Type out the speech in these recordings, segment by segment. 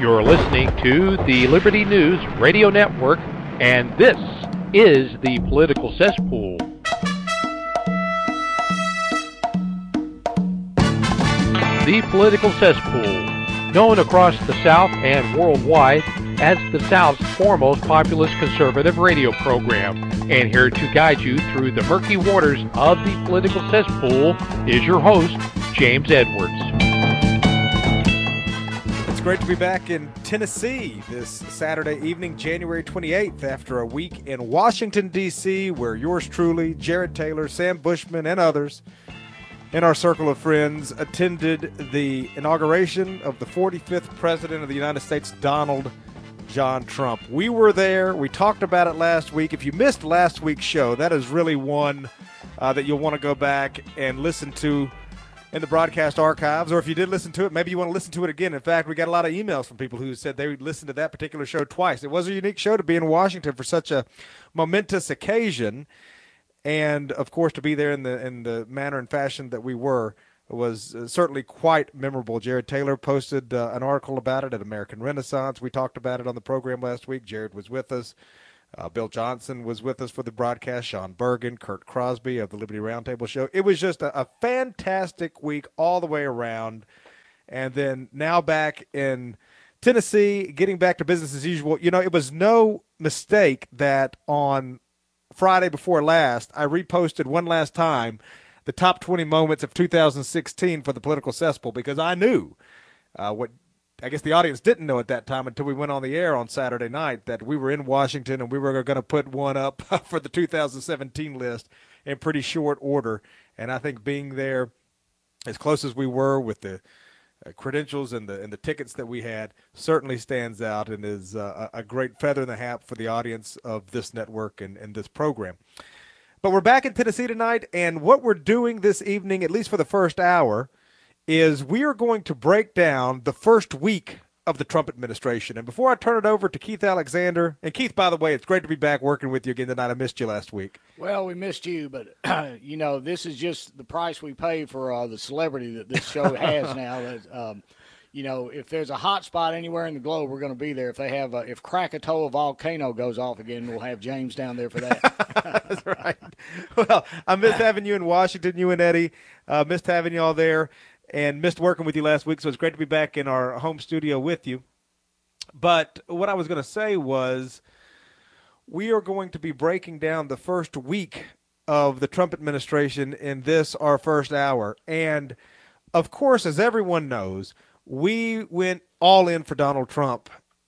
You're listening to the Liberty News Radio Network, and this is the Political Cesspool. The Political Cesspool, known across the South and worldwide as the South's foremost populist conservative radio program. And here to guide you through the murky waters of the Political Cesspool is your host, James Edwards. It's great to be back in Tennessee this Saturday evening, January 28th, after a week in Washington, D.C., where yours truly, Jared Taylor, Sam Bushman, and others in our circle of friends attended the inauguration of the 45th President of the United States, Donald John Trump. We were there. We talked about it last week. If you missed last week's show, that is really one that you'll want to go back and listen to in the broadcast archives, or if you did listen to it, maybe you want to listen to it again. In fact, we got a lot of emails from people who said they would listen to that particular show twice. It was a unique show to be in Washington for such a momentous occasion, and of course to be there in the manner and fashion that we were was certainly quite memorable. Jared Taylor posted an article about it at American Renaissance. We talked about it on the program last week. Jared was with us. Bill Johnson was with us for the broadcast, Sean Bergen, Kurt Crosby of the Liberty Roundtable Show. It was just a fantastic week all the way around. And then now back in Tennessee, getting back to business as usual. You know, it was no mistake that on Friday before last, I reposted one last time the top 20 moments of 2016 for the Political Cesspool, because I knew what I guess the audience didn't know at that time until we went on the air on Saturday night that we were in Washington and we were going to put one up for the 2017 list in pretty short order. And I think being there as close as we were with the credentials and the tickets that we had certainly stands out and is a great feather in the hat for the audience of this network and this program. But we're back in Tennessee tonight, and what we're doing this evening, at least for the first hour, is we are going to break down the first week of the Trump administration. And before I turn it over to Keith Alexander, and Keith, by the way, it's great to be back working with you again tonight. I missed you last week. Well, we missed you, but, you know, this is just the price we pay for the celebrity that this show has now. You know, if there's a hot spot anywhere in the globe, we're going to be there. If they have, if Krakatoa volcano goes off again, we'll have James down there for that. That's right. Well, I missed having you in Washington, you and Eddie. Missed having you all there. And missed working with you last week, so it's great to be back in our home studio with you. But what I was going to say was we are going to be breaking down the first week of the Trump administration in this, our first hour. And, of course, as everyone knows, we went all in for Donald Trump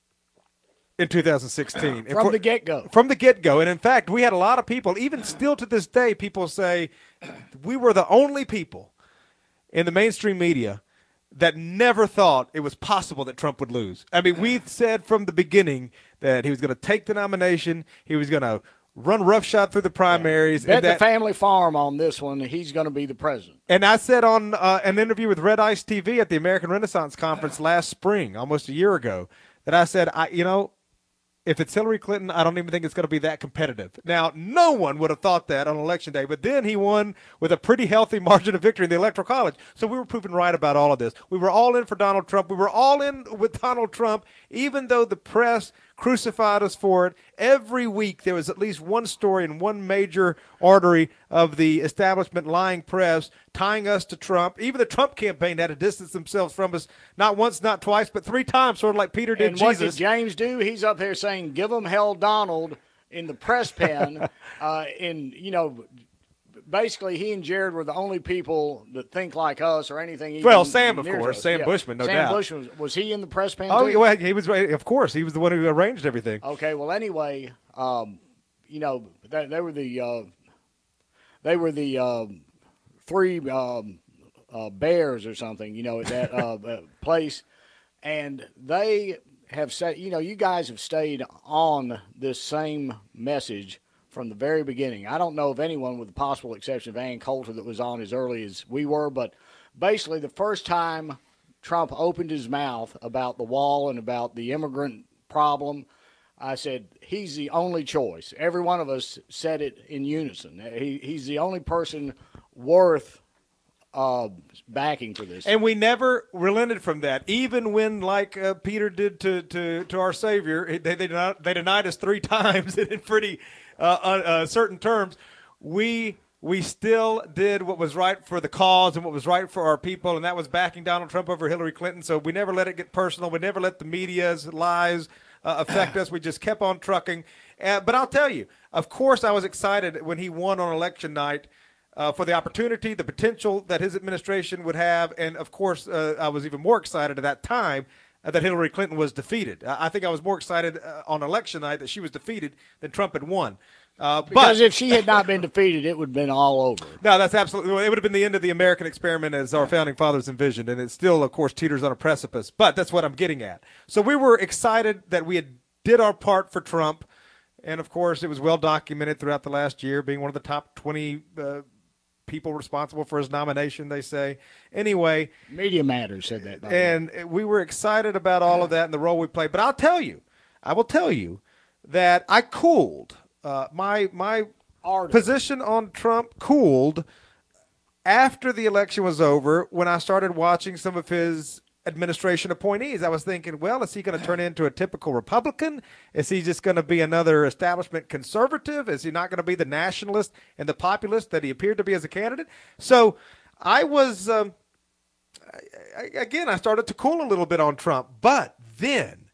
in 2016. From the get-go. From the get-go. And, in fact, we had a lot of people, even still to this day, people say we were the only people in the mainstream media that never thought it was possible that Trump would lose. I mean, we said from the beginning that he was going to take the nomination, he was going to run roughshod through the primaries. Bet the family farm on this one, he's going to be the president. And I said on an interview with Red Ice TV at the American Renaissance Conference last spring, almost a year ago, that I said, if it's Hillary Clinton, I don't even think it's going to be that competitive. Now, no one would have thought that on Election Day, but then he won with a pretty healthy margin of victory in the Electoral College. So we were proven right about all of this. We were all in for Donald Trump. We were all in with Donald Trump, even though the press crucified us for it. Every week there was at least one story in one major artery of the establishment lying press tying us to Trump. Even the Trump campaign had to distance themselves from us, not once, not twice, but three times, sort of like Peter did and Jesus. What did James do? He's up there saying, give them hell Donald in the press pen. Basically, he and Jared were the only people that think like us or anything. Well, Sam, of course. Sam Bushman, no doubt. Sam Bushman, was he in the press pen too? Oh, well, he was, of course. He was the one who arranged everything. Okay, well, anyway, they were the three bears or something, at that place. And they have said, you guys have stayed on this same message from the very beginning. I don't know of anyone, with the possible exception of Ann Coulter, that was on as early as we were, but basically the first time Trump opened his mouth about the wall and about the immigrant problem, I said, he's the only choice. Every one of us said it in unison. He's the only person worth backing for this. And we never relented from that, even when, like Peter did to our Savior, they denied us 3 times in pretty certain terms. We still did what was right for the cause and what was right for our people, and that was backing Donald Trump over Hillary Clinton. So we never let it get personal. We never let the media's lies affect us. We just kept on trucking. But I'll tell you, of course, I was excited when he won on election night. For the opportunity, the potential that his administration would have, and of course, I was even more excited at that time that Hillary Clinton was defeated. I think I was more excited on election night that she was defeated than Trump had won. Because if she had not been defeated, it would have been all over. No, that's absolutely. It would have been the end of the American experiment as our founding fathers envisioned, and it still, of course, teeters on a precipice. But that's what I'm getting at. So we were excited that we did our part for Trump, and of course, it was well documented throughout the last year, being one of the top 20 people responsible for his nomination, they say. Anyway. Media Matters said that. And we were excited about all of that and the role we played. But I will tell you that I cooled. My position on Trump cooled after the election was over when I started watching some of his administration appointees. I was thinking, well, is he going to turn into a typical Republican? Is he just going to be another establishment conservative? Is he not going to be the nationalist and the populist that he appeared to be as a candidate? So I was, again, I started to cool a little bit on Trump. But then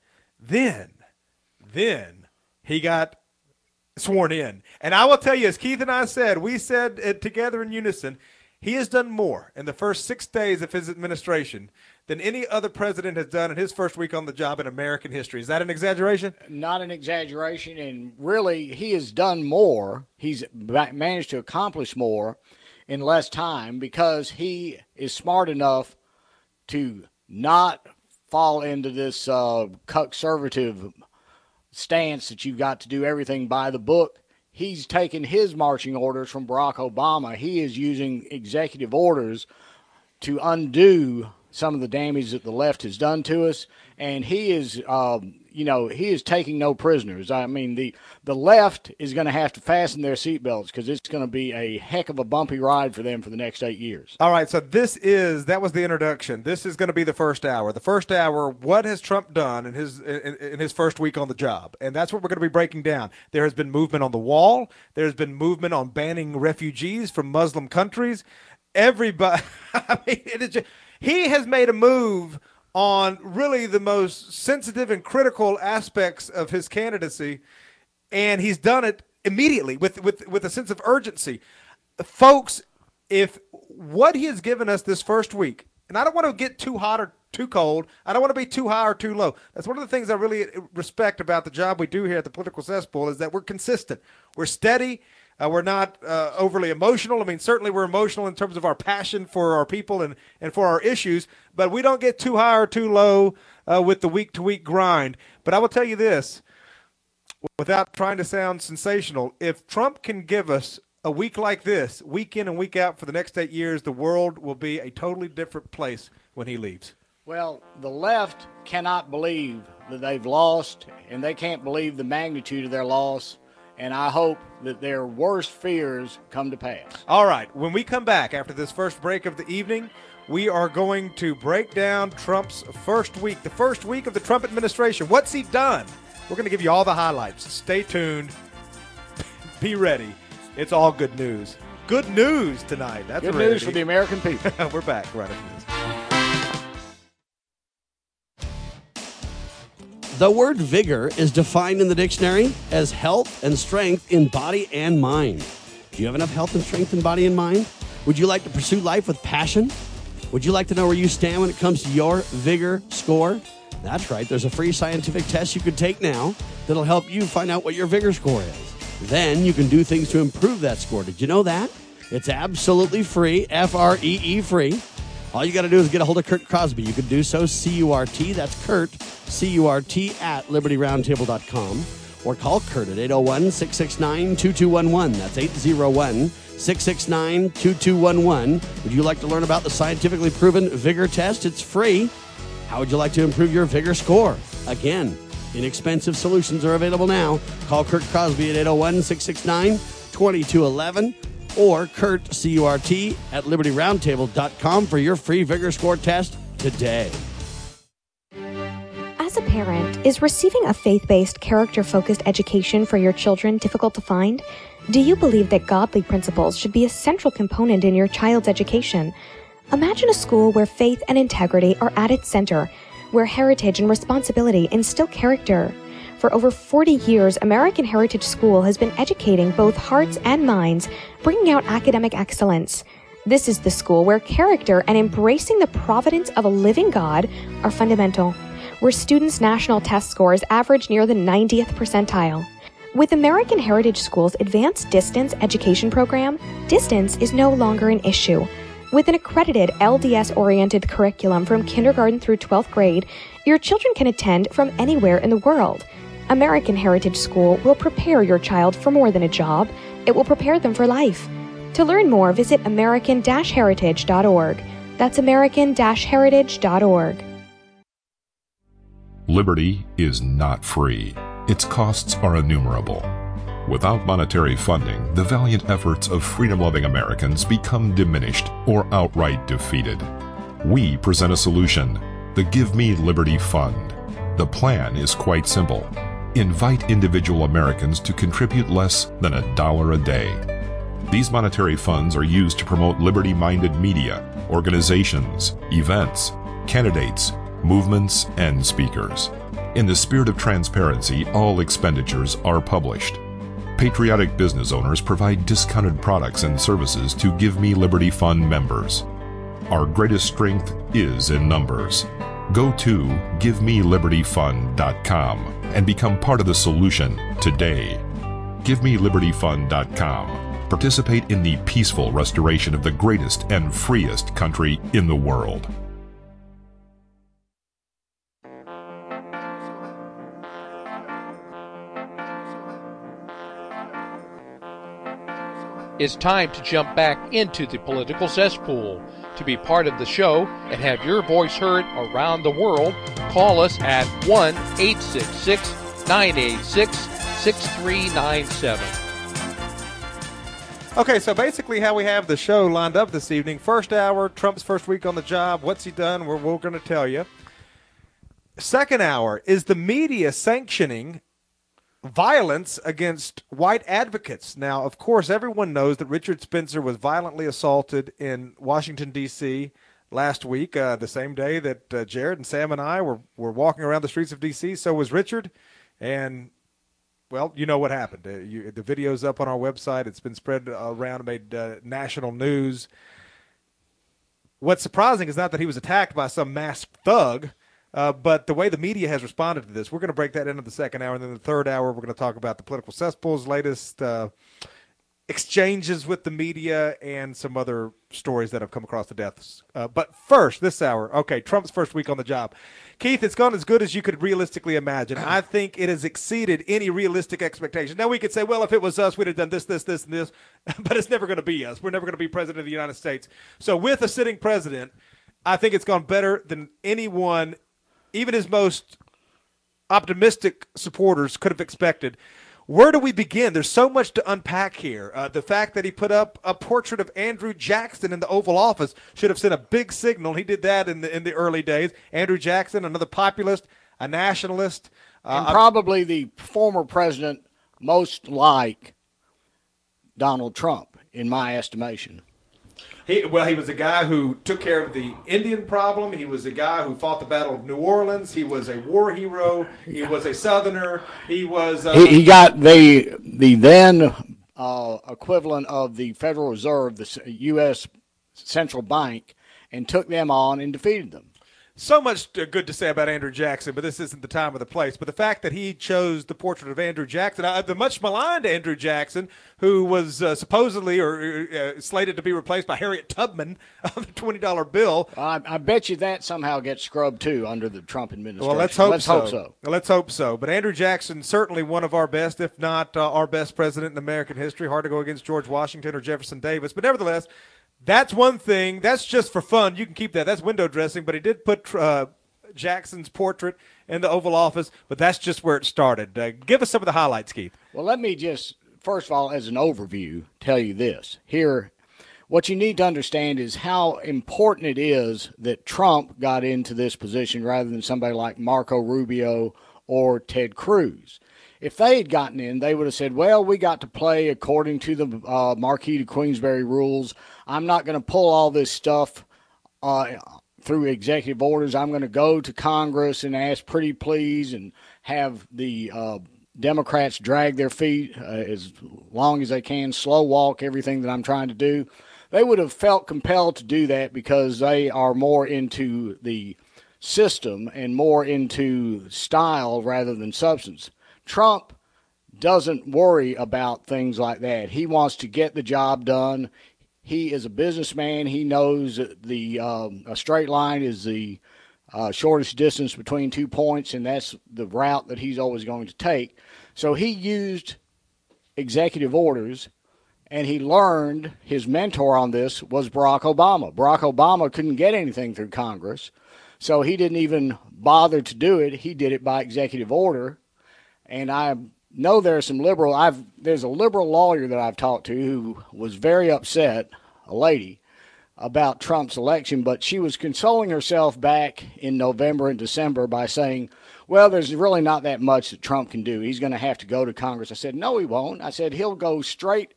he got sworn in. And I will tell you, as Keith and I said, we said it together in unison, he has done more in the first 6 days of his administration than any other president has done in his first week on the job in American history. Is that an exaggeration? Not an exaggeration, and really he has done more. He's managed to accomplish more in less time because he is smart enough to not fall into this conservative stance that you've got to do everything by the book. He's taken his marching orders from Barack Obama. He is using executive orders to undo some of the damage that the left has done to us, and he is, he is taking no prisoners. I mean, the left is going to have to fasten their seatbelts because it's going to be a heck of a bumpy ride for them for the next 8 years. All right, so that was the introduction. This is going to be the first hour. The first hour, what has Trump done in his first week on the job? And that's what we're going to be breaking down. There has been movement on the wall. There's been movement on banning refugees from Muslim countries. Everybody, I mean, he has made a move on really the most sensitive and critical aspects of his candidacy, and he's done it immediately with a sense of urgency. Folks, if what he has given us this first week, and I don't want to get too hot or too cold, I don't want to be too high or too low. That's one of the things I really respect about the job we do here at the Political Cesspool is that we're consistent. We're steady. We're not overly emotional. I mean, certainly we're emotional in terms of our passion for our people and for our issues, but we don't get too high or too low with the week-to-week grind. But I will tell you this, without trying to sound sensational, if Trump can give us a week like this, week in and week out for the next 8 years, the world will be a totally different place when he leaves. Well, the left cannot believe that they've lost, and they can't believe the magnitude of their loss. And I hope that their worst fears come to pass. All right. When we come back after this first break of the evening, we are going to break down Trump's first week, the first week of the Trump administration. What's he done? We're going to give you all the highlights. Stay tuned. Be ready. It's all good news. Good news tonight. That's good news for the American people. We're back right after this. The word vigor is defined in the dictionary as health and strength in body and mind. Do you have enough health and strength in body and mind? Would you like to pursue life with passion? Would you like to know where you stand when it comes to your vigor score? That's right. There's a free scientific test you can take now that'll help you find out what your vigor score is. Then you can do things to improve that score. Did you know that? It's absolutely free, F-R-E-E free. All you got to do is get a hold of Kurt Crosby. You can do so, C-U-R-T, that's Kurt, C-U-R-T, at LibertyRoundtable.com. Or call Kurt at 801-669-2211. That's 801-669-2211. Would you like to learn about the scientifically proven vigor test? It's free. How would you like to improve your vigor score? Again, inexpensive solutions are available now. Call Kurt Crosby at 801-669-2211. or Kurt, C-U-R-T, at libertyroundtable.com for your free Vigor Score test today. As a parent, is receiving a faith-based, character-focused education for your children difficult to find? Do you believe that godly principles should be a central component in your child's education? Imagine a school where faith and integrity are at its center, where heritage and responsibility instill character. For over 40 years, American Heritage School has been educating both hearts and minds, bringing out academic excellence. This is the school where character and embracing the providence of a living God are fundamental, where students' national test scores average near the 90th percentile. With American Heritage School's Advanced Distance Education Program, distance is no longer an issue. With an accredited LDS-oriented curriculum from kindergarten through 12th grade, your children can attend from anywhere in the world. American Heritage School will prepare your child for more than a job. It will prepare them for life. To learn more, visit american-heritage.org. That's american-heritage.org. Liberty is not free. Its costs are innumerable. Without monetary funding, the valiant efforts of freedom-loving Americans become diminished or outright defeated. We present a solution, the Give Me Liberty Fund. The plan is quite simple. Invite individual Americans to contribute less than $1 a day. These monetary funds are used to promote liberty-minded media, organizations, events, candidates, movements, and speakers. In the spirit of transparency, all expenditures are published. Patriotic business owners provide discounted products and services to Give Me Liberty Fund members. Our greatest strength is in numbers. Go to GiveMeLibertyFund.com and become part of the solution today. GiveMeLibertyFund.com. Participate in the peaceful restoration of the greatest and freest country in the world. It's time to jump back into the political cesspool. To be part of the show and have your voice heard around the world, call us at 1-866-986-6397. Okay, so basically how we have the show lined up this evening. First hour, Trump's first week on the job. What's he done? We're going to tell you. Second hour, is the media sanctioning violence against white advocates? Now, of course, everyone knows that Richard Spencer was violently assaulted in Washington, D.C. last week, the same day that Jared and Sam and I were walking around the streets of D.C. So was Richard. And, well, you know what happened. The video's up on our website. It's been spread around and made national news. What's surprising is not that he was attacked by some masked thug, but the way the media has responded to this. We're going to break that into the second hour, and then the third hour we're going to talk about the political cesspool's latest exchanges with the media and some other stories that have come across the desks. But first, this hour, okay, Trump's first week on the job. Keith, it's gone as good as you could realistically imagine. I think it has exceeded any realistic expectation. Now, we could say, well, if it was us, we'd have done this, this, this, and this, but it's never going to be us. We're never going to be president of the United States. So with a sitting president, I think it's gone better than anyone, even his most optimistic supporters, could have expected. Where do we begin? There's so much to unpack here. The fact that he put up a portrait of Andrew Jackson in the Oval Office should have sent a big signal. He did that in the early days. Andrew Jackson, another populist, a nationalist. And probably the former president most like Donald Trump, in my estimation. He was a guy who took care of the Indian problem. He was a guy who fought the Battle of New Orleans. He was a war hero. He was a Southerner. He was. He got the then equivalent of the Federal Reserve, the U.S. Central Bank, and took them on and defeated them. So much good to say about Andrew Jackson, but this isn't the time or the place. But the fact that he chose the portrait of Andrew Jackson, the much maligned Andrew Jackson, who was supposedly or slated to be replaced by Harriet Tubman of the $20 bill. I bet you that somehow gets scrubbed, too, under the Trump administration. Well, let's hope so. Let's hope so. But Andrew Jackson, certainly one of our best, if not our best president in American history. Hard to go against George Washington or Jefferson Davis. But nevertheless, that's one thing. That's just for fun. You can keep that. That's window dressing. But he did put Jackson's portrait in the Oval Office. But that's just where it started. Give us some of the highlights, Keith. Well, let me just first of all, as an overview, tell you this. Here, what you need to understand is how important it is that Trump got into this position rather than somebody like Marco Rubio or Ted Cruz. If they had gotten in, they would have said, well, we got to play according to the Marquis de Queensberry rules. I'm not going to pull all this stuff through executive orders. I'm going to go to Congress and ask pretty please and have the Democrats drag their feet as long as they can, slow walk everything that I'm trying to do. They would have felt compelled to do that because they are more into the system and more into style rather than substance. Trump doesn't worry about things like that. He wants to get the job done. He is a businessman. He knows that a straight line is the shortest distance between 2 points, and that's the route that he's always going to take. So he used executive orders, and he learned his mentor on this was Barack Obama. Barack Obama couldn't get anything through Congress, so he didn't even bother to do it. He did it by executive order. And I know there's a liberal lawyer that I've talked to who was very upset, a lady, about Trump's election, but she was consoling herself back in November and December by saying, well, there's really not that much that Trump can do. He's going to have to go to Congress. I said, no, he won't. I said, he'll go straight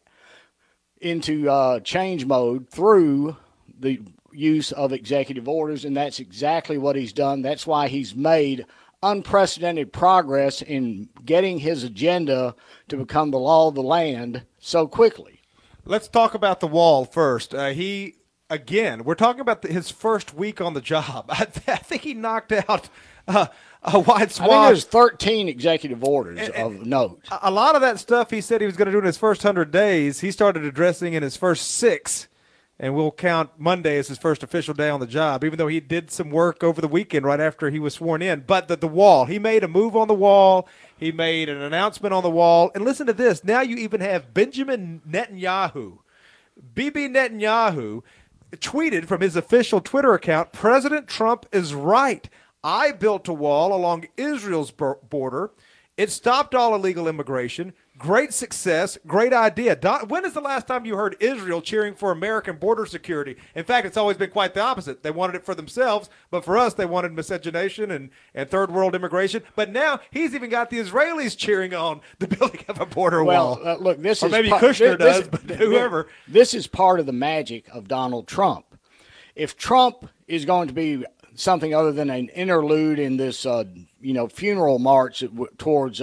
into change mode through the use of executive orders, and that's exactly what he's done. That's why he's made unprecedented progress in getting his agenda to become the law of the land so quickly. Let's talk about the wall first. We're talking about his first week on the job. I think he knocked out a wide swath. I think there's 13 executive orders of note. A lot of that stuff he said he was going to do in his first 100 days, he started addressing in his first 6. And we'll count Monday as his first official day on the job, even though he did some work over the weekend right after he was sworn in. But the wall, he made a move on the wall. He made an announcement on the wall. And listen to this. Now you even have Benjamin Netanyahu. Bibi Netanyahu tweeted from his official Twitter account, President Trump is right. I built a wall along Israel's border. It stopped all illegal immigration. Great success, great idea. When is the last time you heard Israel cheering for American border security? In fact, it's always been quite the opposite. They wanted it for themselves, but for us, they wanted miscegenation and third world immigration. But now he's even got the Israelis cheering on the building of a border wall. Well, look, this or is maybe Kushner does, but whoever. This is part of the magic of Donald Trump. If Trump is going to be something other than an interlude in this, funeral march towards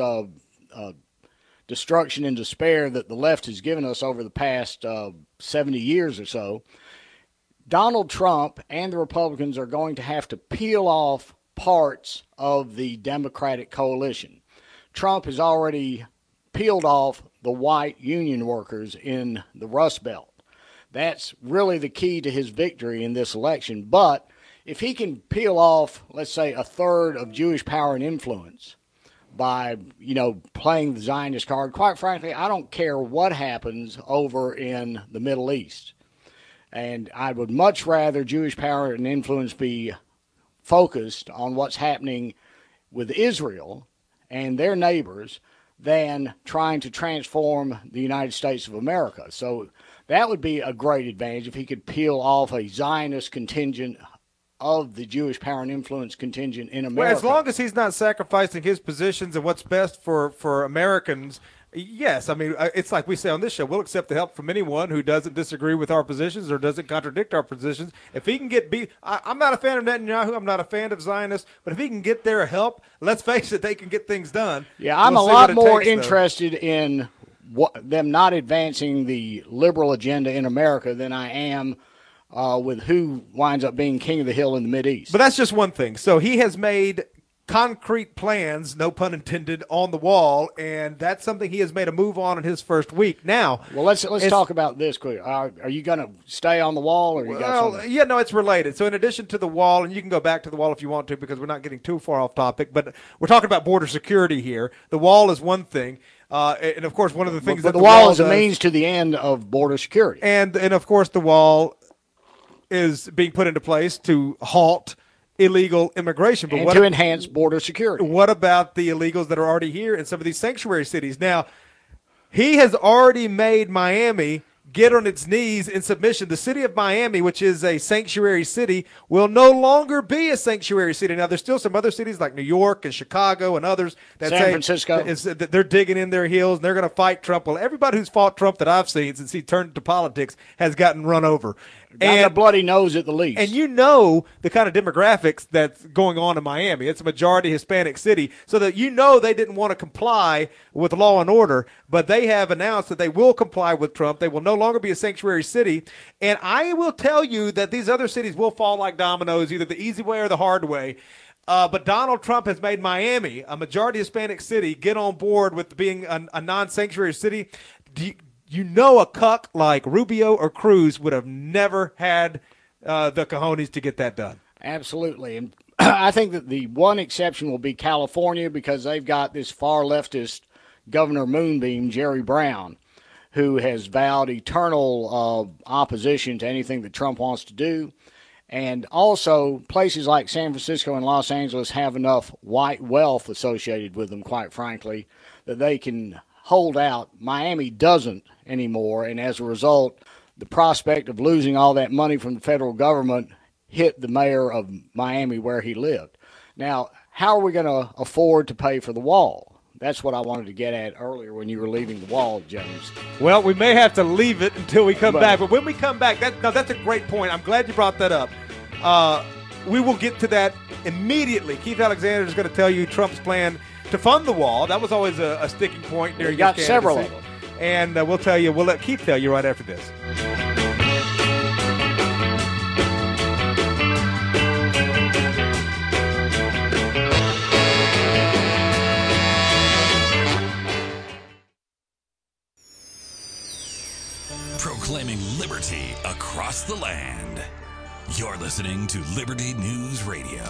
destruction and despair that the left has given us over the past 70 years or so, Donald Trump and the Republicans are going to have to peel off parts of the Democratic coalition. Trump has already peeled off the white union workers in the Rust Belt. That's really the key to his victory in this election. But if he can peel off, let's say, a third of Jewish power and influence by, playing the Zionist card, quite frankly, I don't care what happens over in the Middle East. And I would much rather Jewish power and influence be focused on what's happening with Israel and their neighbors than trying to transform the United States of America. So that would be a great advantage if he could peel off a Zionist contingent of the Jewish power and influence contingent in America. Well, as long as he's not sacrificing his positions and what's best for Americans, yes. I mean, it's like we say on this show, we'll accept the help from anyone who doesn't disagree with our positions or doesn't contradict our positions. If he can get I'm not a fan of Netanyahu. I'm not a fan of Zionists. But if he can get their help, let's face it, they can get things done. Yeah, I'm a lot more interested in them not advancing the liberal agenda in America than I am with who winds up being king of the hill in the Mideast. But that's just one thing. So he has made concrete plans, no pun intended, on the wall, and that's something he has made a move on in his first week. Now, well, let's talk about this quick. Are you going to stay on the wall, or you got something? Yeah, no, it's related. So in addition to the wall, and you can go back to the wall if you want to, because we're not getting too far off topic, but we're talking about border security here. The wall is one thing. And of course, one of the things that the wall is a means to the end of border security, and of course, the wall is being put into place to halt illegal immigration. But and to enhance border security. What about the illegals that are already here in some of these sanctuary cities? Now, He has already made Miami get on its knees in submission. The city of Miami, which is a sanctuary city, will no longer be a sanctuary city. Now, there's still some other cities like New York and Chicago and others that San Francisco. that they're digging in their heels and they're going to fight Trump. Well, everybody who's fought Trump that I've seen since he turned to politics has gotten run over. Got a bloody nose at the least. And you know the kind of demographics that's going on in Miami. It's a majority Hispanic city, so that you know they didn't want to comply with law and order, but they have announced that they will comply with Trump. They will no longer be a sanctuary city. And I will tell you that these other cities will fall like dominoes, either the easy way or the hard way. But Donald Trump has made Miami, a majority Hispanic city, get on board with being a non-sanctuary city. You know a cuck like Rubio or Cruz would have never had the cojones to get that done. Absolutely. And I think that the one exception will be California, because they've got this far leftist Governor Moonbeam, Jerry Brown, who has vowed eternal opposition to anything that Trump wants to do. And also places like San Francisco and Los Angeles have enough white wealth associated with them, quite frankly, that they can hold out. Miami doesn't anymore, and as a result, the prospect of losing all that money from the federal government hit the mayor of Miami where he lived. Now, how are we going to afford to pay for the wall? That's what I wanted to get at earlier when you were leaving the wall, James. Well, we may have to leave it until we come back, but when we come back, that's a great point. I'm glad you brought that up. We will get to that immediately. Keith Alexander is going to tell you Trump's plan to fund the wall. That was always a sticking point during his candidacy. Several of them. And we'll let Keith tell you right after this. Proclaiming liberty across the land. You're listening to Liberty News Radio.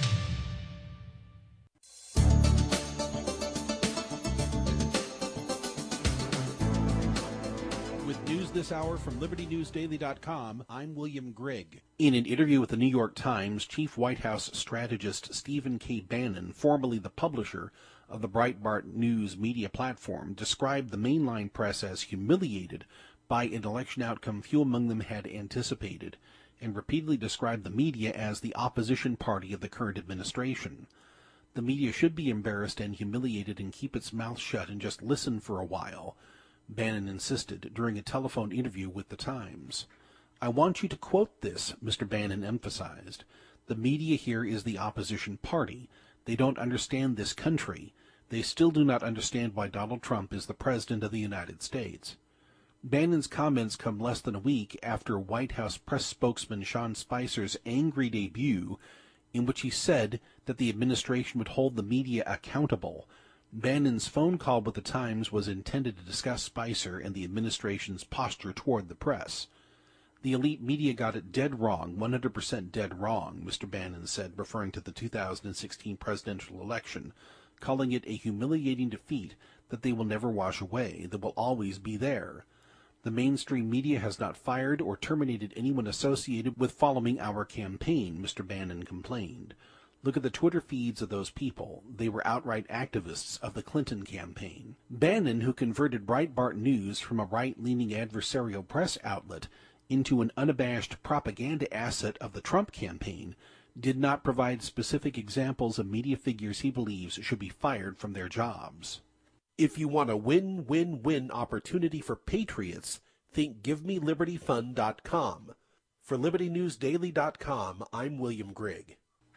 This hour from LibertyNewsDaily.com, I'm William Grigg. In an interview with the New York Times, Chief White House strategist Stephen K. Bannon, formerly the publisher of the Breitbart News media platform, described the mainline press as humiliated by an election outcome few among them had anticipated, and repeatedly described the media as the opposition party of the current administration. The media should be embarrassed and humiliated and keep its mouth shut and just listen for a while, Bannon insisted during a telephone interview with the Times. I want you to quote this, Mr. Bannon emphasized. The media here is the opposition party. They don't understand this country. They still do not understand why Donald Trump is the President of the United States. Bannon's comments come less than a week after White House press spokesman Sean Spicer's angry debut, in which he said that the administration would hold the media accountable. Bannon's phone call with the Times was intended to discuss Spicer and the administration's posture toward the press. The elite media got it dead wrong, 100% dead wrong, Mr. Bannon said, referring to the 2016 presidential election, calling it a humiliating defeat that they will never wash away, that will always be there. The mainstream media has not fired or terminated anyone associated with following our campaign, Mr. Bannon complained. Look at the Twitter feeds of those people. They were outright activists of the Clinton campaign. Bannon, who converted Breitbart News from a right-leaning adversarial press outlet into an unabashed propaganda asset of the Trump campaign, did not provide specific examples of media figures he believes should be fired from their jobs. If you want a win-win-win opportunity for patriots, think GiveMeLibertyFund.com. For LibertyNewsDaily.com, I'm William Grigg.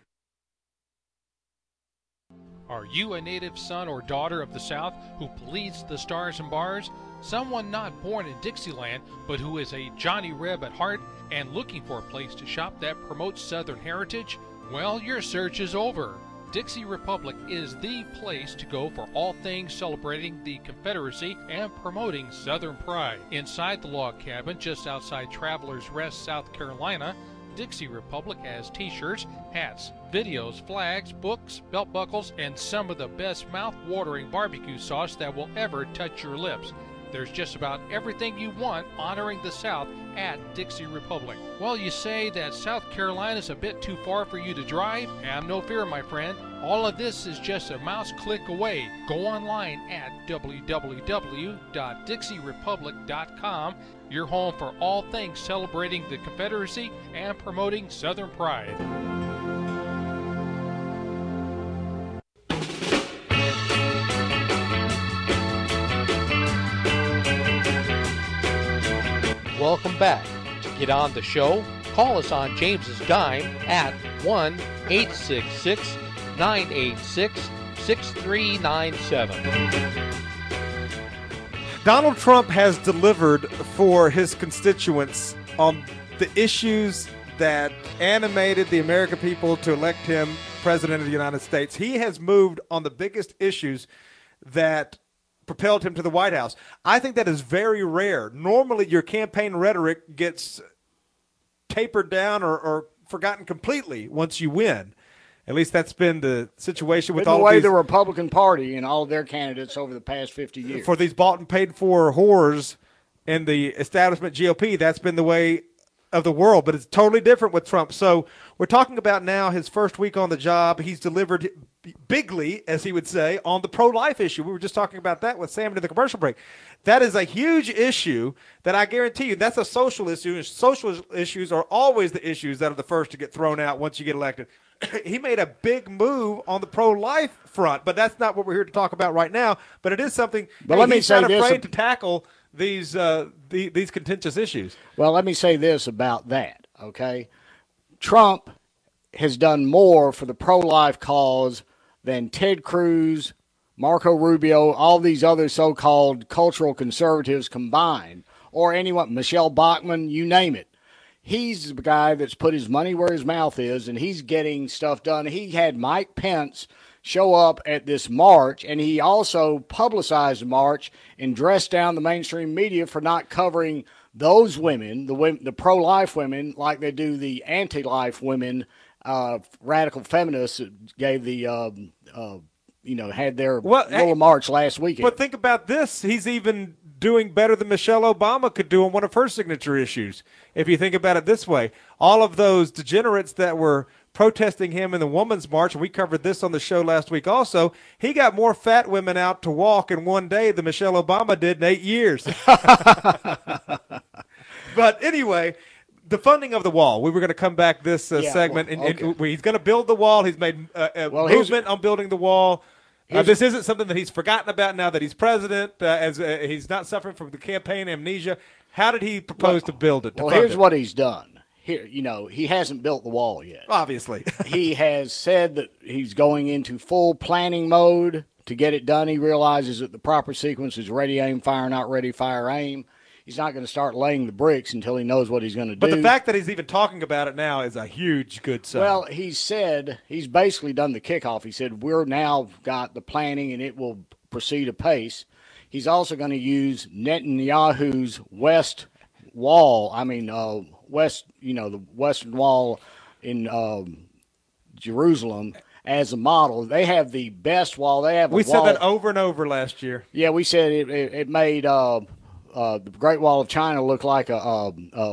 Are you a native son or daughter of the South who bleeds the stars and bars? Someone not born in Dixieland, but who is a Johnny Reb at heart and looking for a place to shop that promotes Southern heritage? Well, your search is over. Dixie Republic is the place to go for all things celebrating the Confederacy and promoting Southern pride. Inside the log cabin, just outside Travelers Rest, South Carolina, Dixie Republic has t-shirts, hats, videos, flags, books, belt buckles, and some of the best mouth-watering barbecue sauce that will ever touch your lips. There's just about everything you want honoring the South at Dixie Republic. Well, you say that South Carolina's a bit too far for you to drive? Have no fear, my friend. All of this is just a mouse click away. Go online at www.dixierepublic.com, your home for all things celebrating the Confederacy and promoting Southern pride. Welcome back. To get on the show, call us on James's Dime at 1-866-986-6397. Donald Trump has delivered for his constituents on the issues that animated the American people to elect him president of the United States. He has moved on the biggest issues that propelled him to the White House. I think that is very rare. Normally, your campaign rhetoric gets tapered down or forgotten completely once you win. At least that's been the situation with all the way these, the Republican Party and all of their candidates over the past 50 years. For these bought and paid for whores in the establishment GOP, that's been the way of the world. But it's totally different with Trump. So we're talking about now his first week on the job. He's delivered bigly, as he would say, on the pro-life issue. We were just talking about that with Sam in the commercial break. That is a huge issue that I guarantee you, that's a social issue. Social issues are always the issues that are the first to get thrown out once you get elected. He made a big move on the pro-life front, but that's not what we're here to talk about right now. But it is something. But let me say not this: afraid to tackle these contentious issues. Well, let me say this about that. Okay, Trump has done more for the pro-life cause than Ted Cruz, Marco Rubio, all these other so-called cultural conservatives combined, or anyone, Michelle Bachmann, you name it. He's the guy that's put his money where his mouth is, and he's getting stuff done. He had Mike Pence show up at this march, and he also publicized the march and dressed down the mainstream media for not covering those women, the pro-life women, like they do the anti-life women, radical feminists that gave the, had their little march last weekend. But think about this. He's even doing better than Michelle Obama could do on one of her signature issues. If you think about it this way, all of those degenerates that were protesting him in the Women's March, and we covered this on the show last week also, he got more fat women out to walk in one day than Michelle Obama did in 8 years. But anyway, the funding of the wall. We were going to come back this segment, and he's going to build the wall. He's made a movement on building the wall. This isn't something that he's forgotten about now that he's president, as he's not suffering from the campaign amnesia. How did he propose to build it? Here's what he's done. Here, he hasn't built the wall yet. Obviously. He has said that he's going into full planning mode to get it done. He realizes that the proper sequence is ready, aim, fire, not ready, fire, aim. He's not going to start laying the bricks until he knows what he's going to do. But the fact that he's even talking about it now is a huge good sign. Well, he said he's basically done the kickoff. He said we're now got the planning and it will proceed apace. He's also going to use Netanyahu's West Wall. The Western Wall in Jerusalem as a model. They have the best wall. They have. We said that over and over last year. Yeah, we said it made the Great Wall of China look like a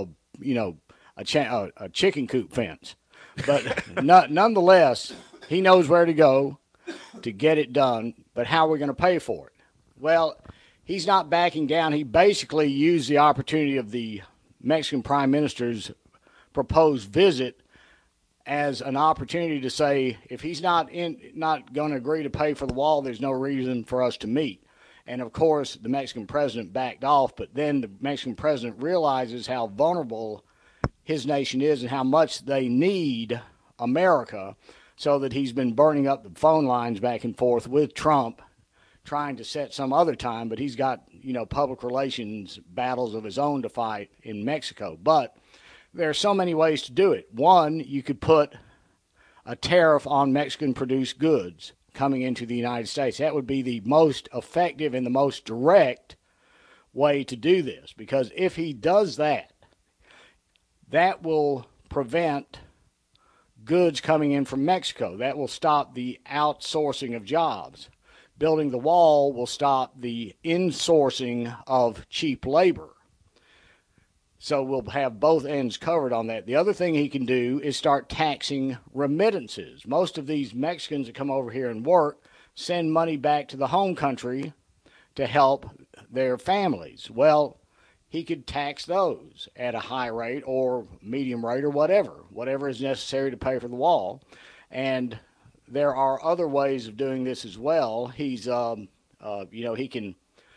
chicken coop fence. But nonetheless, he knows where to go to get it done. But how are we going to pay for it? Well, he's not backing down. He basically used the opportunity of the Mexican Prime Minister's proposed visit as an opportunity to say, if he's not going to agree to pay for the wall, there's no reason for us to meet. And, of course, the Mexican president backed off, but then the Mexican president realizes how vulnerable his nation is and how much they need America, so that he's been burning up the phone lines back and forth with Trump, trying to set some other time, but he's got, public relations battles of his own to fight in Mexico. But there are so many ways to do it. One, you could put a tariff on Mexican-produced goods coming into the United States. That would be the most effective and the most direct way to do this, because if he does that, that will prevent goods coming in from Mexico. That will stop the outsourcing of jobs. building the wall will stop the insourcing of cheap labor. So we'll have both ends covered on that. The other thing he can do is start taxing remittances. Most of these Mexicans that come over here and work send money back to the home country to help their families. Well, he could tax those at a high rate or medium rate or whatever is necessary to pay for the wall. And there are other ways of doing this as well. He's, he can.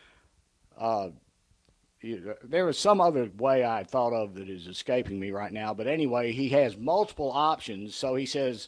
There was some other way I thought of that is escaping me right now. But anyway, he has multiple options. So he says,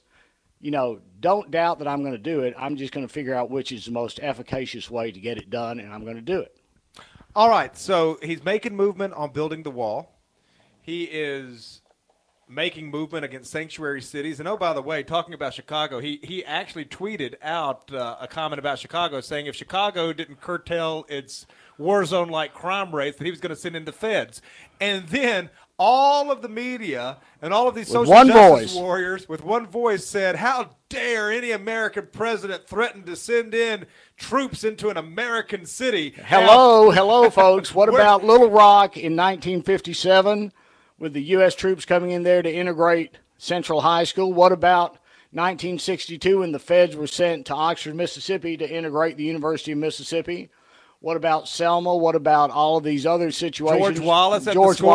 don't doubt that I'm going to do it. I'm just going to figure out which is the most efficacious way to get it done, and I'm going to do it. All right, so he's making movement on building the wall. He is making movement against sanctuary cities. And, oh, by the way, talking about Chicago, he actually tweeted out a comment about Chicago saying if Chicago didn't curtail its war zone-like crime rates, that he was going to send in the feds. And then all of the media and all of these social justice warriors with one voice said, how dare any American president threaten to send in troops into an American city? Hello, folks. What about Little Rock in 1957 with the U.S. troops coming in there to integrate Central High School? What about 1962 when the feds were sent to Oxford, Mississippi to integrate the University of Mississippi? What about Selma? What about all of these other situations? George Wallace at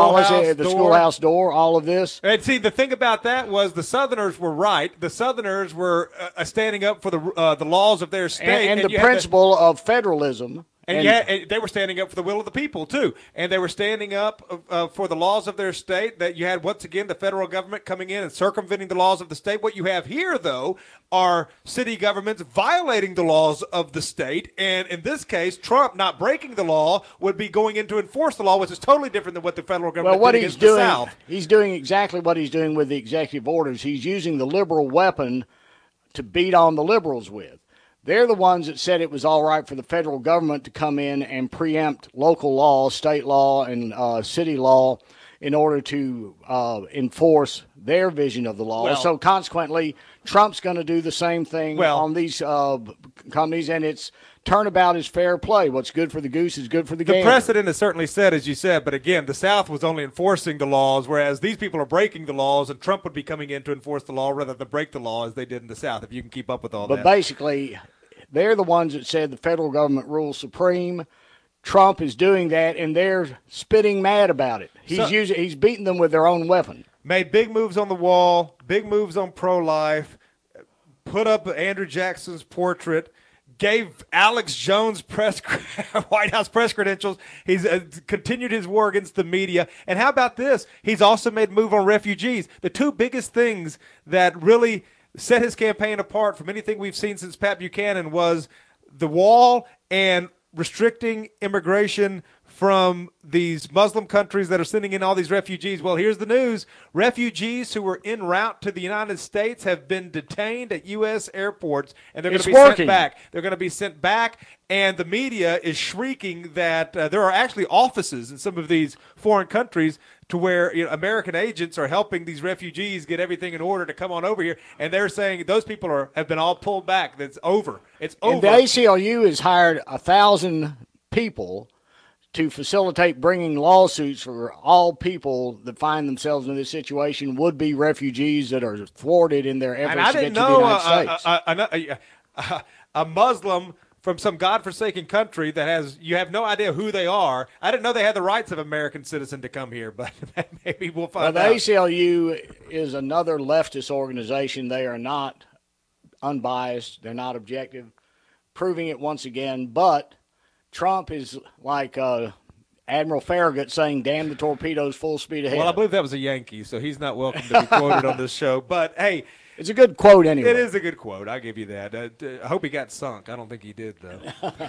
the schoolhouse door, all of this. And see, the thing about that was the Southerners were right. The Southerners were standing up for the laws of their state. And the principle of federalism. And they were standing up for the will of the people, too. And they were standing up for the laws of their state, that you had, once again, the federal government coming in and circumventing the laws of the state. What you have here, though, are city governments violating the laws of the state. And in this case, Trump not breaking the law would be going in to enforce the law, which is totally different than what the federal government did against the South. He's doing exactly what he's doing with the executive orders. He's using the liberal weapon to beat on the liberals with. They're the ones that said it was all right for the federal government to come in and preempt local law, state law, and city law in order to enforce their vision of the law. Well, so consequently, Trump's going to do the same thing on these companies, and it's turnabout is fair play. What's good for the goose is good for the gander. The precedent is certainly set, as you said, but again, the South was only enforcing the laws, whereas these people are breaking the laws, and Trump would be coming in to enforce the law rather than break the law as they did in the South, if you can keep up with all that. But basically, they're the ones that said the federal government rules supreme. Trump is doing that, and they're spitting mad about it. He's beating them with their own weapon. Made big moves on the wall, big moves on pro-life, put up Andrew Jackson's portrait, gave Alex Jones White House press credentials. He's continued his war against the media. And how about this? He's also made a move on refugees. The two biggest things that really set his campaign apart from anything we've seen since Pat Buchanan was the wall and restricting immigration from these Muslim countries that are sending in all these refugees. Well, here's the news. Refugees who were en route to the United States have been detained at U.S. airports, and they're going to be sent back. They're going to be sent back, and the media is shrieking that there are actually offices in some of these foreign countries to where American agents are helping these refugees get everything in order to come on over here, and they're saying those people have been all pulled back. That's over. It's over. And the ACLU has hired 1,000 people to facilitate bringing lawsuits for all people that find themselves in this situation, would-be refugees that are thwarted in their efforts to get to the United States. A Muslim from some godforsaken country that you have no idea who they are. I didn't know they had the rights of American citizen to come here, but maybe we'll find out. The ACLU is another leftist organization. They are not unbiased. They're not objective, proving it once again, but Trump is like Admiral Farragut saying, damn the torpedoes, full speed ahead. Well, I believe that was a Yankee, so he's not welcome to be quoted on this show. But, hey. It's a good quote anyway. It is a good quote. I'll give you that. I hope he got sunk. I don't think he did, though.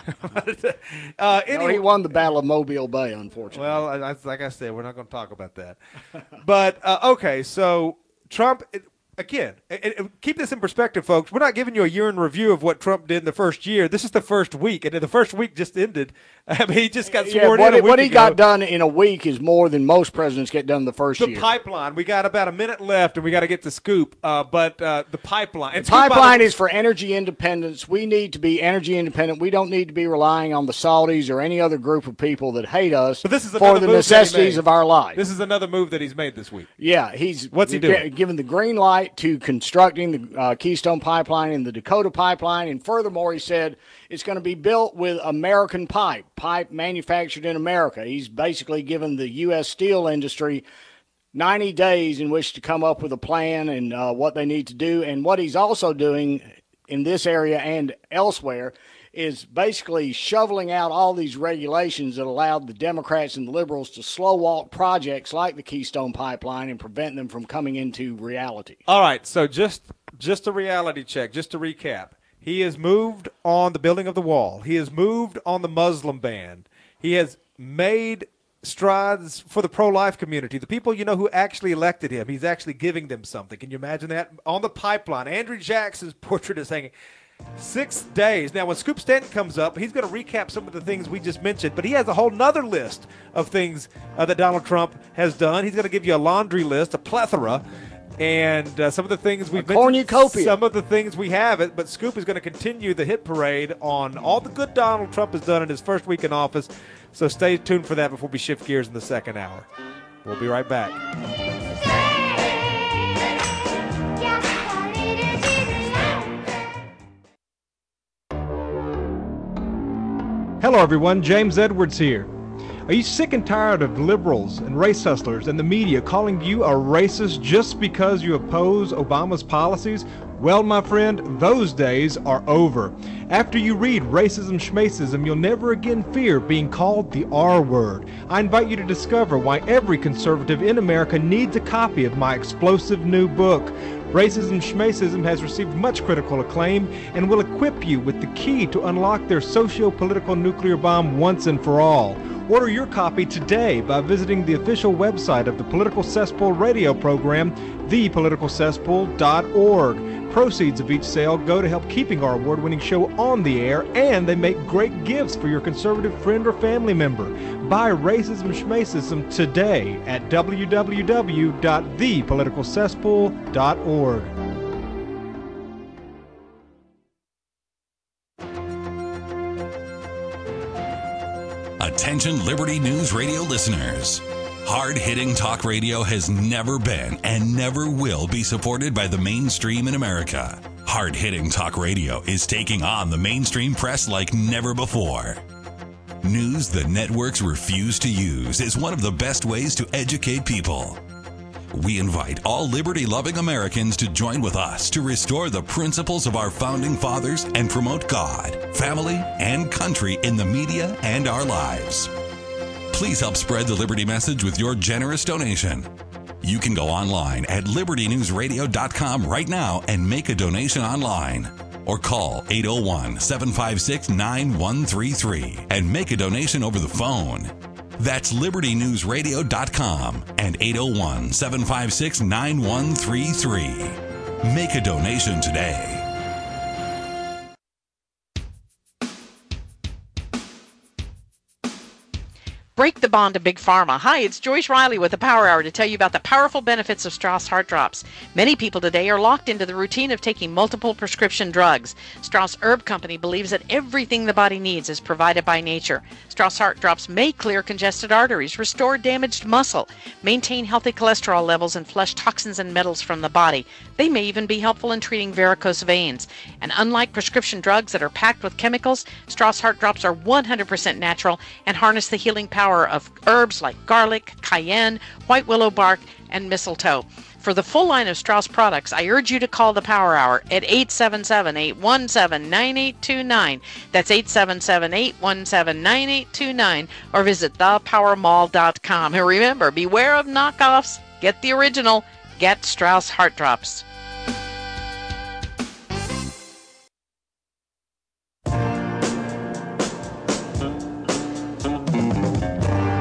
Anyway, he won the Battle of Mobile Bay, unfortunately. Well, like I said, we're not going to talk about that. But, okay, so Trump again, keep this in perspective, folks. We're not giving you a year in review of what Trump did in the first year. This is the first week, and the first week just ended. I mean, he just got sworn in a week What he ago. got done in a week is more than most presidents get done the first year. The pipeline. We got about a minute left, and we got to get to Scoop. But the pipeline. The pipeline is for energy independence. We need to be energy independent. We don't need to be relying on the Saudis or any other group of people that hate us for the necessities of our life. This is another move that he's made this week. Yeah, what's he doing? Given the green light to constructing the Keystone Pipeline and the Dakota Pipeline, and furthermore, he said it's going to be built with American pipe manufactured in America. He's basically given the U.S. steel industry 90 days in which to come up with a plan and what they need to do. And what he's also doing in this area and elsewhere is basically shoveling out all these regulations that allowed the Democrats and the liberals to slow walk projects like the Keystone Pipeline and prevent them from coming into reality. All right, so just a reality check, just to recap. He has moved on the building of the wall. He has moved on the Muslim ban. He has made strides for the pro-life community, the people, who actually elected him. He's actually giving them something. Can you imagine that? On the pipeline, Andrew Jackson's portrait is hanging. 6 days. Now, when Scoop Stanton comes up, he's going to recap some of the things we just mentioned, but he has a whole nother list of things that Donald Trump has done. He's going to give you a laundry list, a plethora, and some of the things we've mentioned, cornucopia. Some of the things we haven't, but Scoop is going to continue the hit parade on all the good Donald Trump has done in his first week in office, so stay tuned for that before we shift gears in the second hour. We'll be right back. Hello everyone, James Edwards here. Are you sick and tired of liberals and race hustlers and the media calling you a racist just because you oppose Obama's policies? Well, my friend, those days are over. After you read Racism Schmacism, you'll never again fear being called the R word. I invite you to discover why every conservative in America needs a copy of my explosive new book. Racism Schmacism has received much critical acclaim and will equip you with the key to unlock their socio-political nuclear bomb once and for all. Order your copy today by visiting the official website of the Political Cesspool radio program, thepoliticalcesspool.org. Proceeds of each sale go to help keeping our award-winning show on the air, and they make great gifts for your conservative friend or family member. Buy Racism Schmacism today at www.thepoliticalcesspool.org. Attention Liberty News Radio listeners. Hard-hitting talk radio has never been and never will be supported by the mainstream in America. Hard-hitting talk radio is taking on the mainstream press like never before. News the networks refuse to use is one of the best ways to educate people. We invite all liberty-loving Americans to join with us to restore the principles of our founding fathers and promote God, family, and country in the media and our lives. Please help spread the Liberty message with your generous donation. You can go online at libertynewsradio.com right now and make a donation online. Or call 801-756-9133 and make a donation over the phone. That's libertynewsradio.com and 801-756-9133. Make a donation today. Break the bond of Big Pharma. Hi, it's Joyce Riley with the Power Hour to tell you about the powerful benefits of Strauss Heart Drops. Many people today are locked into the routine of taking multiple prescription drugs. Strauss Herb Company believes that everything the body needs is provided by nature. Strauss Heart Drops may clear congested arteries, restore damaged muscle, maintain healthy cholesterol levels, and flush toxins and metals from the body. They may even be helpful in treating varicose veins. And unlike prescription drugs that are packed with chemicals, Strauss Heart Drops are 100% natural and harness the healing power of herbs like garlic, cayenne, white willow bark, and mistletoe. For the full line of Strauss products, I urge you to call the Power Hour at 877-817-9829. That's 877-817-9829, or visit thepowermall.com. And remember, beware of knockoffs. Get the original. Get Strauss Heart Drops.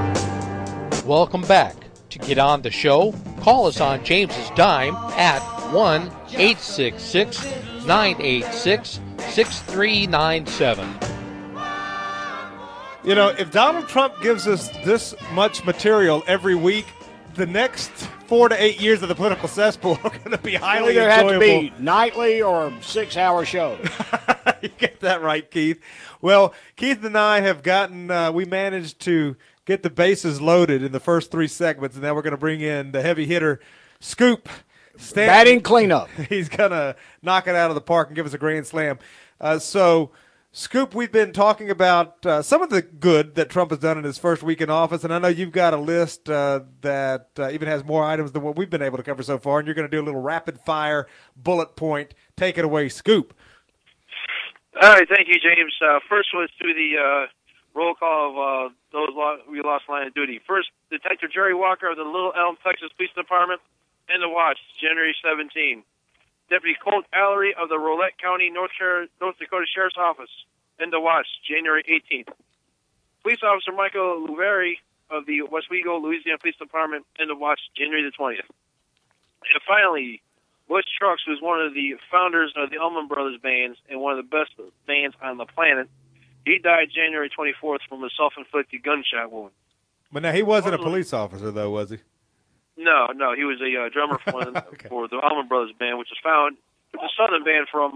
Welcome back. To get on the show, call us on James's dime at 1-866-986-6397. You know, if Donald Trump gives us this much material every week, the next 4 to 8 years of the political cesspool are going to be highly enjoyable. enjoyable. Have to be nightly or 6-hour show. You get that right, Keith. Well, Keith and I have we managed to get the bases loaded in the first 3 segments, and now we're going to bring in the heavy hitter, Scoop Stanton. Batting cleanup. He's going to knock it out of the park and give us a grand slam. So, Scoop, we've been talking about some of the good that Trump has done in his first week in office, and I know you've got a list that even has more items than what we've been able to cover so far, and you're going to do a little rapid-fire bullet point. Take it away, Scoop. All right, thank you, James. First was through the roll call of those we lost line of duty. First, Detective Jerry Walker of the Little Elm, Texas Police Department, and the watch, January 17. Deputy Colt Allery of the Rolette County, North Dakota Sheriff's Office, and the watch, January 18th. Police Officer Michael Louvery of the Westwego, Louisiana Police Department, and the watch, January the 20th. And finally, Butch Trucks, who's one of the founders of the Allman Brothers bands and one of the best bands on the planet, he died January 24th from a self-inflicted gunshot wound. But now he wasn't a police officer, though, was he? No, he was a drummer for the Allman Brothers band, which is a southern band from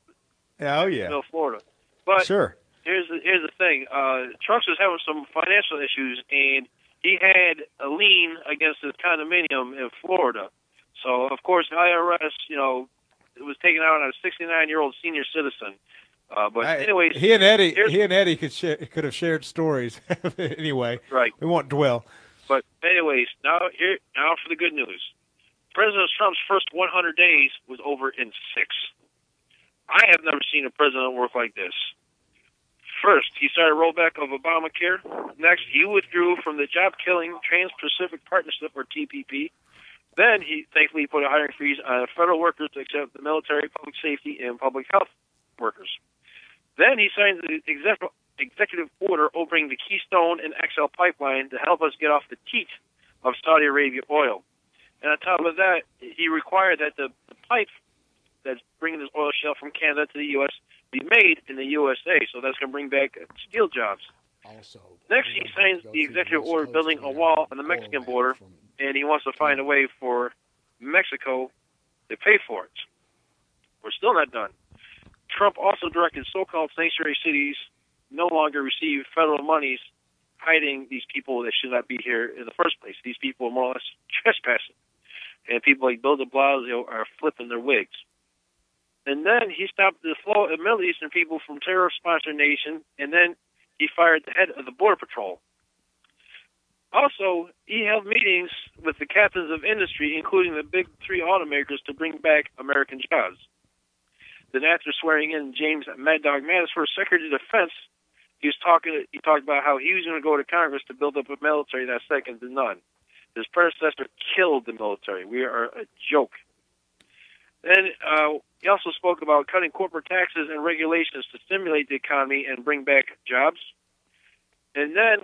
Florida. But sure. Here's the thing. Trucks was having some financial issues, and he had a lien against his condominium in Florida. So, of course, the IRS, it was taken out on a 69-year-old senior citizen. But anyways, he and Eddie could have shared stories. Anyway, right. We won't dwell. But anyways, now for the good news. President Trump's first 100 days was over in 6. I have never seen a president work like this. First, he started rollback of Obamacare. Next, he withdrew from the job-killing Trans-Pacific Partnership, or TPP. Then, he thankfully put a hiring freeze on federal workers except the military, public safety, and public health workers. Then he signed the executive order opening the Keystone and XL pipeline to help us get off the teat of Saudi Arabia oil. And on top of that, he required that the pipe that's bringing this oil shale from Canada to the U.S. be made in the USA, so that's going to bring back steel jobs. Next, he signs the executive order building a wall on the Mexican border, and he wants to find a way for Mexico to pay for it. We're still not done. Trump also directed so-called sanctuary cities no longer receive federal monies, hiding these people that should not be here in the first place. These people are more or less trespassing. And people like Bill de Blasio are flipping their wigs. And then he stopped the flow of Middle Eastern people from terror-sponsored nations, and then he fired the head of the Border Patrol. Also, he held meetings with the captains of industry, including the big 3 automakers, to bring back American jobs. Then after swearing in James Mad Dog Mattis for Secretary of Defense, he talked about how he was going to go to Congress to build up a military that's second to none. His predecessor killed the military. We are a joke. Then he also spoke about cutting corporate taxes and regulations to stimulate the economy and bring back jobs. And then,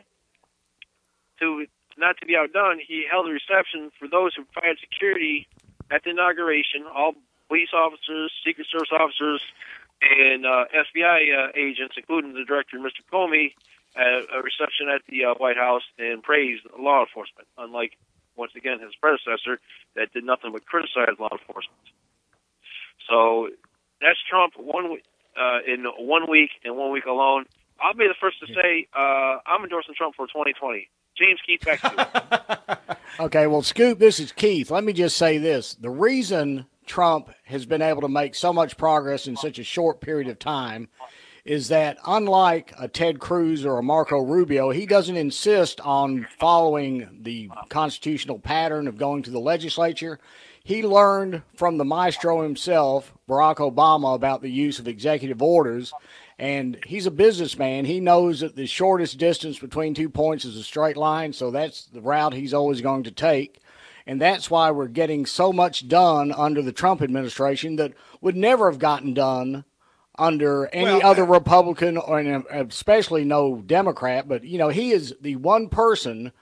not to be outdone, he held a reception for those who provided security at the inauguration, all police officers, Secret Service officers, and FBI agents, including the director, Mr. Comey, at a reception at the White House and praised law enforcement, unlike, once again, his predecessor that did nothing but criticize law enforcement. So that's Trump in 1 week and 1 week alone. I'll be the first to say I'm endorsing Trump for 2020. James, Keith, back to you. Okay, well, Scoop, this is Keith. Let me just say this. The reason Trump has been able to make so much progress in such a short period of time is that unlike a Ted Cruz or a Marco Rubio, he doesn't insist on following the constitutional pattern of going to the legislature. He learned from the maestro himself, Barack Obama, about the use of executive orders, and he's a businessman. He knows that the shortest distance between 2 points is a straight line, so that's the route he's always going to take. And that's why we're getting so much done under the Trump administration that would never have gotten done under any other Republican, or especially no Democrat. But, he is the one person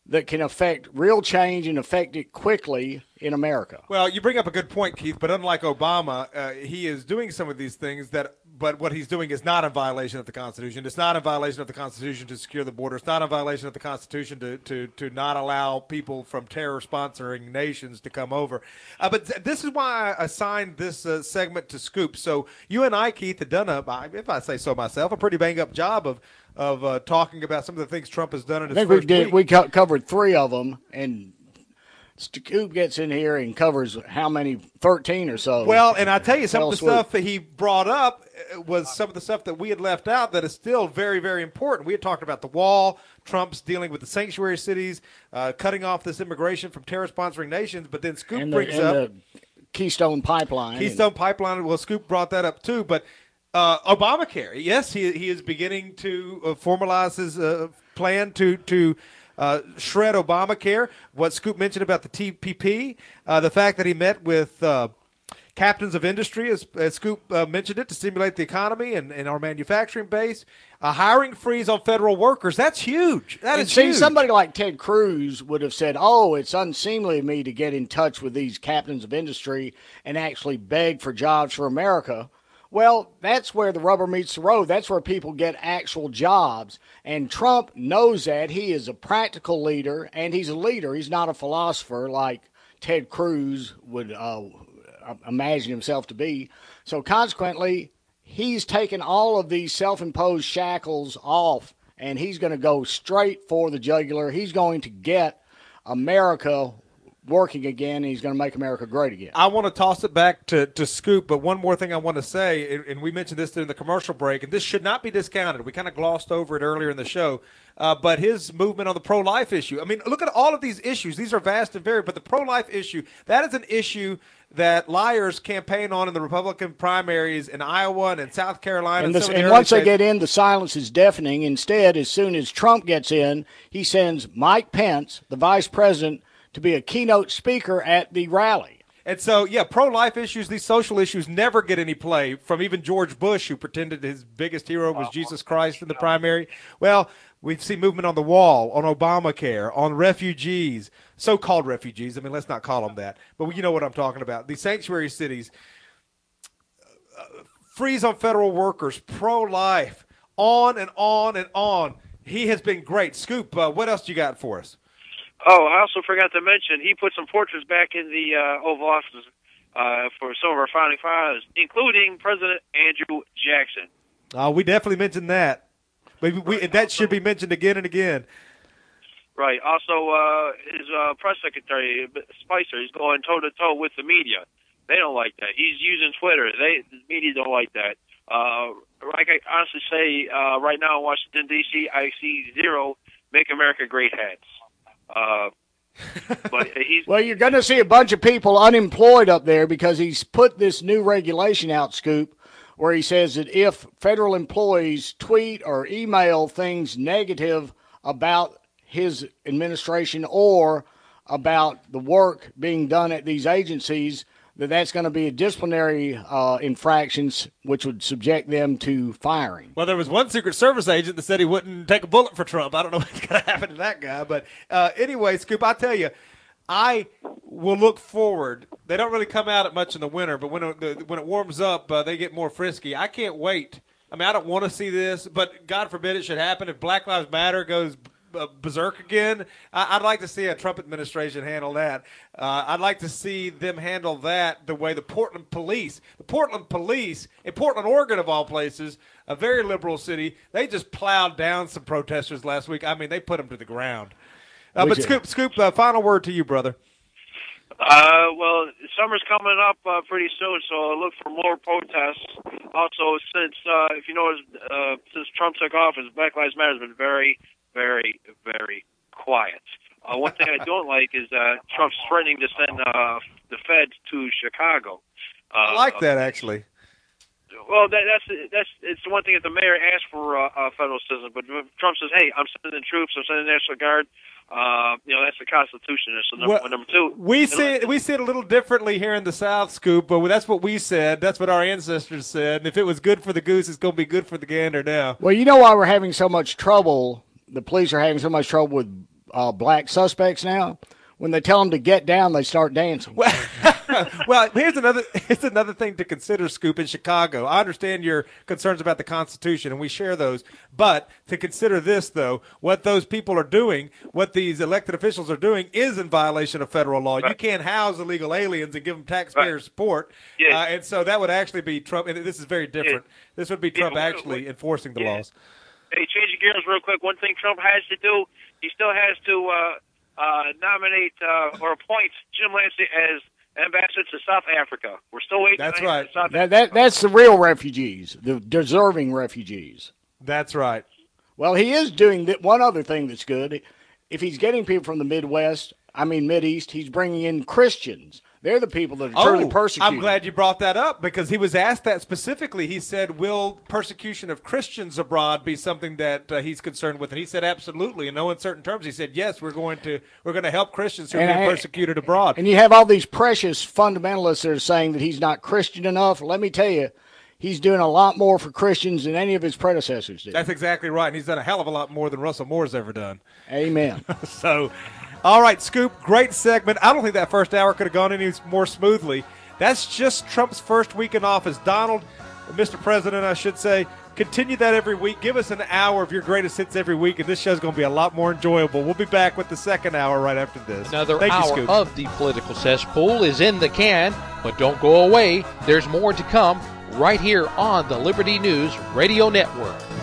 that can affect real change and affect it quickly in America. Well, you bring up a good point, Keith, but unlike Obama, he is doing some of these things but what he's doing is not in violation of the Constitution. It's not in violation of the Constitution to secure the border. It's not in violation of the Constitution to not allow people from terror-sponsoring nations to come over. But this is why I assigned this segment to Scoop. So you and I, Keith, have done, if I say so myself, a pretty bang-up job of talking about some of the things Trump has done in his first week. We covered 3 of them, and Scoop gets in here and covers how many? 13 or so. Well, and I tell you, some of the stuff that he brought up was some of the stuff that we had left out that is still very, very important. We had talked about the wall, Trump's dealing with the sanctuary cities, cutting off this immigration from terror-sponsoring nations, but then Scoop brings up the Keystone Pipeline. Pipeline, well, Scoop brought that up too, but Obamacare, yes, he is beginning to formalize his plan to shred Obamacare. What Scoop mentioned about the TPP, the fact that he met with captains of industry, as Scoop mentioned it, to stimulate the economy and our manufacturing base. A hiring freeze on federal workers, that's huge. That is huge. Somebody like Ted Cruz would have said, it's unseemly of me to get in touch with these captains of industry and actually beg for jobs for America. Well, that's where the rubber meets the road. That's where people get actual jobs. And Trump knows that. He is a practical leader, and he's a leader. He's not a philosopher like Ted Cruz would imagine himself to be. So consequently, he's taken all of these self-imposed shackles off, and he's going to go straight for the jugular. He's going to get America working again, and he's going to make America great again. I want to toss it back to Scoop, but one more thing I want to say, and we mentioned this during the commercial break, and this should not be discounted. We kind of glossed over it earlier in the show, but his movement on the pro-life issue. I mean, look at all of these issues. These are vast and varied, but the pro-life issue, that is an issue that liars campaign on in the Republican primaries in Iowa and in South Carolina. And once they get in, the silence is deafening. Instead, as soon as Trump gets in, he sends Mike Pence, the vice president, to be a keynote speaker at the rally. And so, pro-life issues, these social issues never get any play from even George Bush, who pretended his biggest hero was Jesus Christ in the primary. Well, we've seen movement on the wall, on Obamacare, on refugees, so-called refugees. I mean, let's not call them that. But you know what I'm talking about. These sanctuary cities, freeze on federal workers, pro-life, on and on and on. He has been great. Scoop, what else you got for us? Oh, I also forgot to mention, he put some portraits back in the Oval Office for some of our founding fathers, including President Andrew Jackson. We definitely mentioned that. That should be mentioned again and again. Right. Also, his press secretary, Spicer, is going toe-to-toe with the media. They don't like that. He's using Twitter. The media don't like that. I can honestly say, right now in Washington, D.C., I see 0 Make America Great hats. Well, you're going to see a bunch of people unemployed up there because he's put this new regulation out, Scoop, where he says that if federal employees tweet or email things negative about his administration or about the work being done at these agencies, that's going to be a disciplinary infractions, which would subject them to firing. Well, there was one Secret Service agent that said he wouldn't take a bullet for Trump. I don't know what's going to happen to that guy. But anyway, Scoop, I tell you, I will look forward. They don't really come out at much in the winter, but when it warms up, they get more frisky. I can't wait. I mean, I don't want to see this, but God forbid it should happen. If Black Lives Matter goes berserk again, I'd like to see a Trump administration handle that. I'd like to see them handle that the way the Portland police in Portland, Oregon, of all places, a very liberal city, they just plowed down some protesters last week. I mean, they put them to the ground. But Scoop, final word to you, brother. Well, summer's coming up pretty soon, so look for more protests. Also, since if you notice, since Trump took office, Black Lives Matter has been very, very, very quiet. One thing I don't like is Trump's threatening to send the feds to Chicago. I like that, actually. Well, that's it's the one thing that the mayor asked for federal assistance, but Trump says, "Hey, I'm sending troops. I'm sending National Guard." That's the Constitution. So number two, we see it a little differently here in the South, Scoop, but that's what we said. That's what our ancestors said. And if it was good for the goose, it's going to be good for the gander now. Well, you know why we're having so much trouble? The police are having so much trouble with black suspects now. When they tell them to get down, they start dancing. Well, here's another thing to consider, Scoop, in Chicago. I understand your concerns about the Constitution, and we share those. But to consider this, though, what those people are doing, what these elected officials are doing, is in violation of federal law. Right. You can't house illegal aliens and give them taxpayer support. Yes. And so that would actually be Trump. And this is very different. Yes. This would be Trump actually enforcing the laws. Hey, changing gears real quick. One thing Trump has to do, he still has to nominate or appoint Jim Lancy as ambassador to South Africa. We're still waiting. That's right. That's the real refugees, the deserving refugees. That's right. Well, he is doing one other thing that's good. If he's getting people from the Mideast, he's bringing in Christians. They're the people that are truly persecuted. I'm glad you brought that up because he was asked that specifically. He said, will persecution of Christians abroad be something that he's concerned with? And he said, absolutely. In no uncertain terms, he said, yes, we're going to help Christians who are being persecuted abroad. And you have all these precious fundamentalists that are saying that he's not Christian enough. Let me tell you, he's doing a lot more for Christians than any of his predecessors did. That's exactly right. And he's done a hell of a lot more than Russell Moore's ever done. Amen. So... all right, Scoop, great segment. I don't think that first hour could have gone any more smoothly. That's just Trump's first week in office. Donald, Mr. President, I should say, continue that every week. Give us an hour of your greatest hits every week, and this show's going to be a lot more enjoyable. We'll be back with the second hour right after this. Another hour of the Political Cesspool is in the can, but don't go away. There's more to come right here on the Liberty News Radio Network.